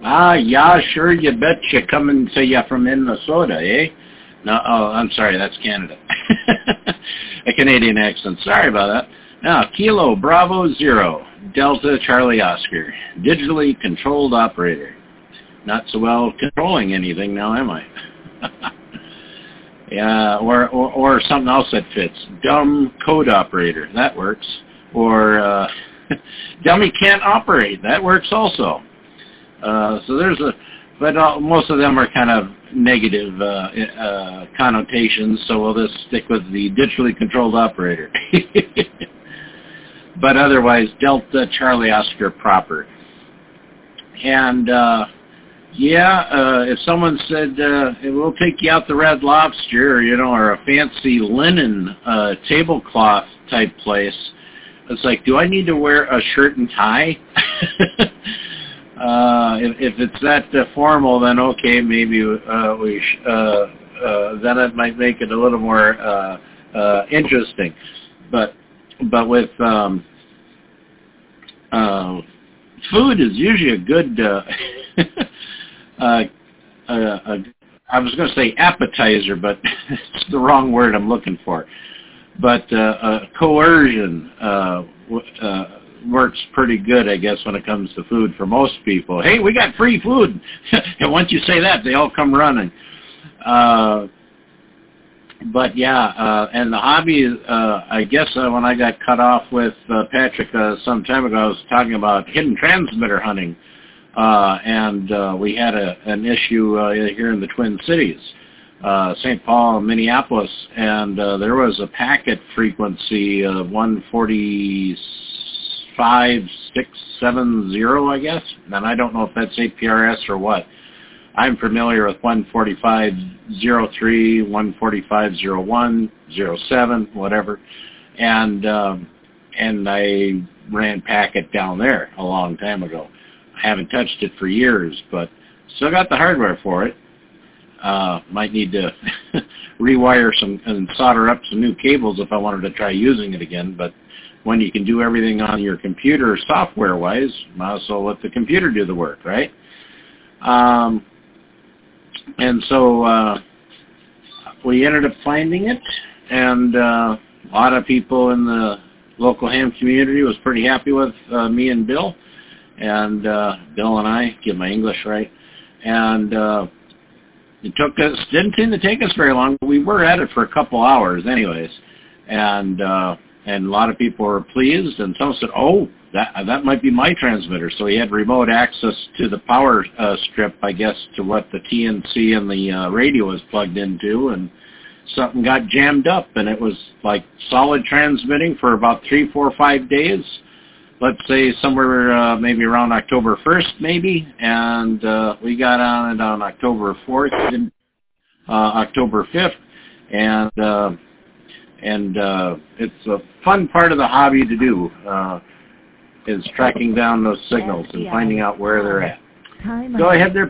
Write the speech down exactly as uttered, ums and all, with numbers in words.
Ah, yeah, sure, you betcha. Coming to you from Minnesota, eh? No, oh, I'm sorry, that's Canada. A Canadian accent. Sorry about that. Now, Kilo Bravo Zero, Delta Charlie Oscar, digitally controlled operator. Not so well controlling anything now, am I? Yeah, or, or or something else that fits. Dumb code operator, that works. Or uh, dummy can't operate, that works also. Uh, so there's a, but uh, most of them are kind of negative uh, uh, connotations, so we'll just stick with the digitally controlled operator. But otherwise, Delta Charlie Oscar proper. And uh, yeah, uh, if someone said, uh, we'll take you out the Red Lobster, or, you know, or a fancy linen uh, tablecloth type place, it's like, do I need to wear a shirt and tie? uh, if, if it's that uh, formal, then okay, maybe uh, we sh- uh, uh, then it might make it a little more uh, uh, interesting. But but with um, uh, food is usually a good. Uh, uh, uh, uh, I was going to say appetizer, but it's the wrong word I'm looking for. But uh, uh, coercion uh, w- uh, works pretty good, I guess, when it comes to food for most people. Hey, we got free food. And once you say that, they all come running. Uh, but, yeah, uh, and the hobby, uh, I guess uh, when I got cut off with uh, Patrick uh, some time ago, I was talking about hidden transmitter hunting. Uh, and uh, we had a, an issue uh, here in the Twin Cities. Uh, Saint Paul and Minneapolis, and uh, there was a packet frequency of one forty-five six seventy, I guess, and I don't know if that's A P R S or what. I'm familiar with one forty-five oh three, one forty-five oh one, oh seven, whatever, and um, and I ran packet down there a long time ago. I haven't touched it for years, but still got the hardware for it. Uh, might need to rewire some and solder up some new cables if I wanted to try using it again. But when you can do everything on your computer software-wise, might as well let the computer do the work, right? Um, and so uh, we ended up finding it, and uh, a lot of people in the local ham community was pretty happy with uh, me and Bill, and uh, Bill and I, get my English right, and uh, it took us, didn't seem to take us very long, but we were at it for a couple hours anyways. And uh, and a lot of people were pleased, and some said, oh, that that might be my transmitter. So he had remote access to the power uh, strip, I guess, to what the T N C and the uh, radio was plugged into, and something got jammed up, and it was like solid transmitting for about three, four, five days. Let's say somewhere uh, maybe around October first, maybe, and uh, we got on it on October fourth, and, uh, October fifth, and uh, and uh, it's a fun part of the hobby to do, uh, is tracking down those signals and finding out where they're at. Go ahead there.